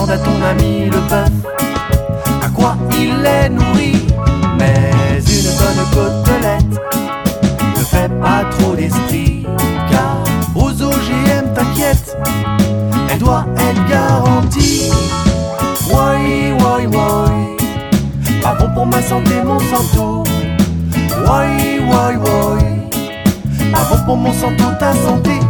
demande à ton ami le bœuf à quoi il est nourri. Mais une bonne côtelette ne fait pas trop d'esprit, car aux OGM t'inquiète, elle doit être garantie. Woi, woi, woi, pas bon pour ma santé, Monsanto. Woi, woi, woi, pas bon pour Monsanto, ta santé.